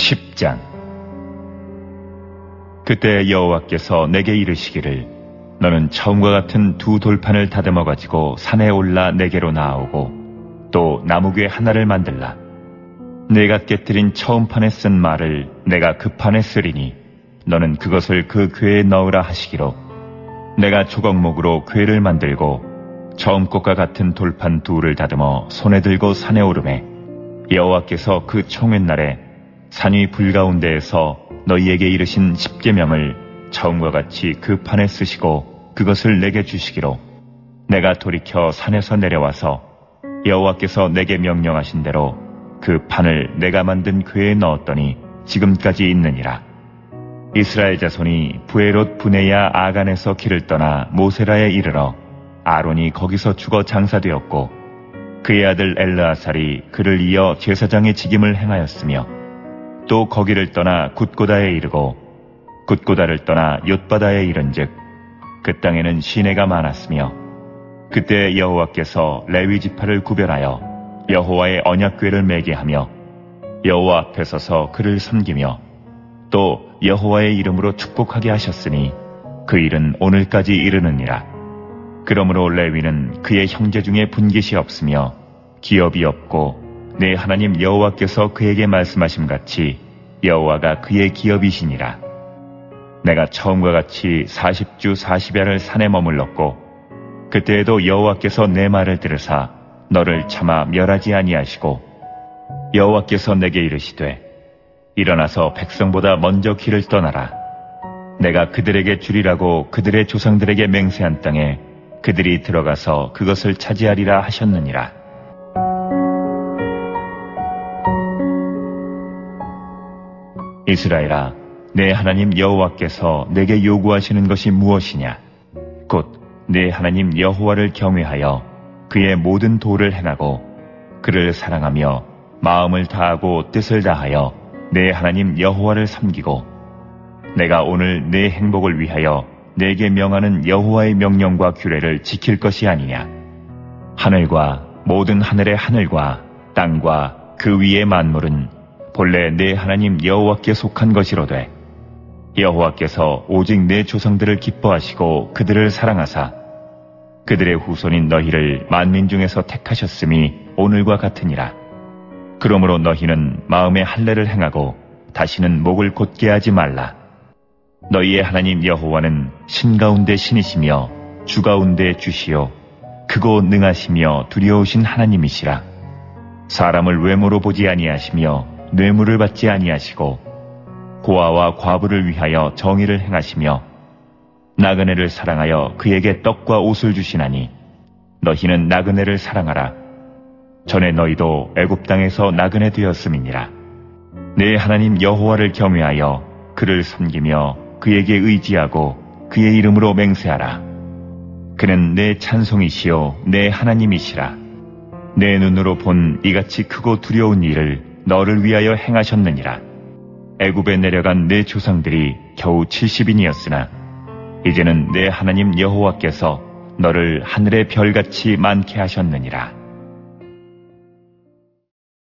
10장. 그때 여호와께서 내게 이르시기를 너는 처음과 같은 두 돌판을 다듬어 가지고 산에 올라 내게로 나아오고 또 나무괴 하나를 만들라. 내가 깨뜨린 처음 판에 쓴 말을 내가 그 판에 쓰리니 너는 그것을 그 궤에 넣으라 하시기로 내가 조각목으로 궤를 만들고 처음 것과 같은 돌판 둘을 다듬어 손에 들고 산에 오르매 여호와께서 그 총회날에 산 위 불가운데에서 너희에게 이르신 십계명을 처음과 같이 그 판에 쓰시고 그것을 내게 주시기로 내가 돌이켜 산에서 내려와서 여호와께서 내게 명령하신 대로 그 판을 내가 만든 궤에 넣었더니 지금까지 있느니라. 이스라엘 자손이 부에롯 브네야 아간에서 길을 떠나 모세라에 이르러 아론이 거기서 죽어 장사되었고 그의 아들 엘르아살이 그를 이어 제사장의 직임을 행하였으며 또 거기를 떠나 굿고다에 이르고 굿고다를 떠나 옅바다에 이른즉 그 땅에는 시내가 많았으며 그때 여호와께서 레위 지파를 구별하여 여호와의 언약궤를 매게 하며 여호와 앞에 서서 그를 섬기며 또 여호와의 이름으로 축복하게 하셨으니 그 일은 오늘까지 이르느니라. 그러므로 레위는 그의 형제 중에 분깃이 없으며 기업이 없고 내 하나님 여호와께서 그에게 말씀하심같이 여호와가 그의 기업이시니라. 내가 처음과 같이 40주 40야를 산에 머물렀고 그때에도 여호와께서 내 말을 들으사 너를 차마 멸하지 아니하시고 여호와께서 내게 이르시되 일어나서 백성보다 먼저 길을 떠나라. 내가 그들에게 주리라고 그들의 조상들에게 맹세한 땅에 그들이 들어가서 그것을 차지하리라 하셨느니라. 이스라엘아, 내 하나님 여호와께서 내게 요구하시는 것이 무엇이냐? 곧 내 하나님 여호와를 경외하여 그의 모든 도를 행하고 그를 사랑하며 마음을 다하고 뜻을 다하여 내 하나님 여호와를 섬기고 내가 오늘 내 행복을 위하여 내게 명하는 여호와의 명령과 규례를 지킬 것이 아니냐. 하늘과 모든 하늘의 하늘과 땅과 그 위의 만물은 본래 내 하나님 여호와께 속한 것이로되 여호와께서 오직 내 조상들을 기뻐하시고 그들을 사랑하사 그들의 후손인 너희를 만민 중에서 택하셨음이 오늘과 같으니라. 그러므로 너희는 마음의 할례를 행하고 다시는 목을 곧게 하지 말라. 너희의 하나님 여호와는 신 가운데 신이시며 주 가운데 주시요 크고 능하시며 두려우신 하나님이시라. 사람을 외모로 보지 아니하시며 뇌물을 받지 아니하시고 고아와 과부를 위하여 정의를 행하시며 나그네를 사랑하여 그에게 떡과 옷을 주시나니 너희는 나그네를 사랑하라. 전에 너희도 애굽 땅에서 나그네 되었음이니라. 내 하나님 여호와를 경외하여 그를 섬기며 그에게 의지하고 그의 이름으로 맹세하라. 그는 내 찬송이시요 내 하나님이시라. 내 눈으로 본 이같이 크고 두려운 일을 너를 위하여 행하셨느니라. 애굽에 내려간 내 조상들이 겨우 70인이었으나 이제는 내 하나님 여호와께서 너를 하늘의 별같이 많게 하셨느니라.